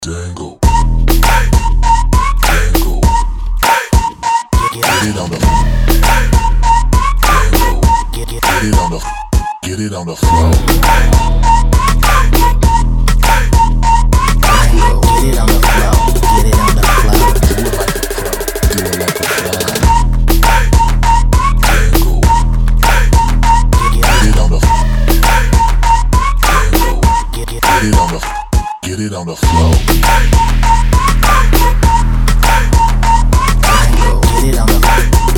Dangle. Dangle. Get it on the dangle. Get it on the get it on the floor. Get it on the floor. Get it on the floor. Do it like a pro. Dangle. Get it on the dangle. Get it on the get it on the floor. Get it on the